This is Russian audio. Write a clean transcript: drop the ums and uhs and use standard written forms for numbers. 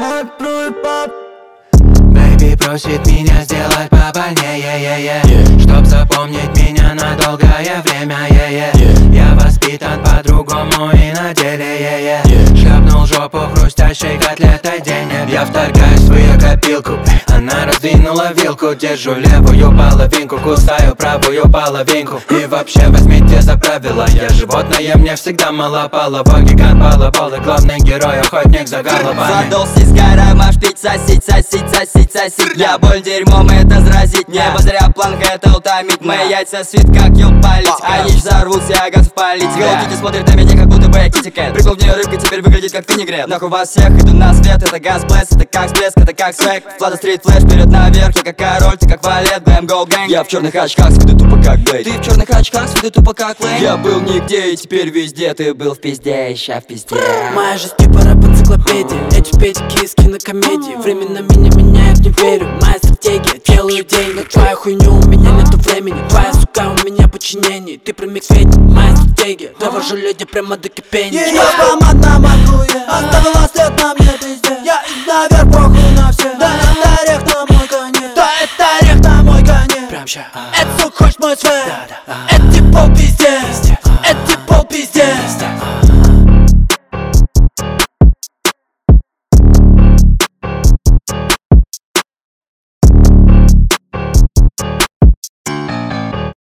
Бэйби просит меня сделать побольнее, чтоб запомнить меня на долгое время. Я воспитан по-другому и на деле. Шлепнул жопу хрустящей котлетой денег. Я вторгаюсь в свою копилку, она раздвинула вилку. Держу левую половинку, кусаю правую половинку. И вообще возьмите за правило, я животное, мне всегда мало половой. Гигант балабол и главный герой, охотник за головами. Задолся с гора машпить, сосить. Я боль дерьмом это заразить. Небо зря планка это утомить. Мои яйца свит как ел палить. Они ж взорвутся, я готов палить. Голубки смотрят на меня, как будто бы я китикет. Прикол в нее рыбка, теперь выглядит как винегрет. Нахуй вас всех, иду на свет. Это газ блэс, это как всплеск, это как свек. Флата стрит флэш, вперед наверх. Я как король, ты как валет, бэм, гоу гэнг. Я в черных очках, с виду тупо как Блейд. Ты в черных очках, с виду тупо как Лейн. Я был нигде и теперь везде. Ты был в пизде, ща в пизде. Моя жизнь типа рэп-энциклопедия. Эти педики из кинокомедии. Временно меня меняют, не верю. Моя стратегия, делаю деньги. Твоя хуйня, у меня нету времени. Твоя сука, у меня подчинение. Ты примик сведений, моя стратегия. Довожу люди прямо до кипения. Ее помад на макуе, оставила след на мне везде. Я наверх, похуй на все. Да это орех на мой коне. Да это орех на мой коне. Прям ща. Это сука хочет мой свет.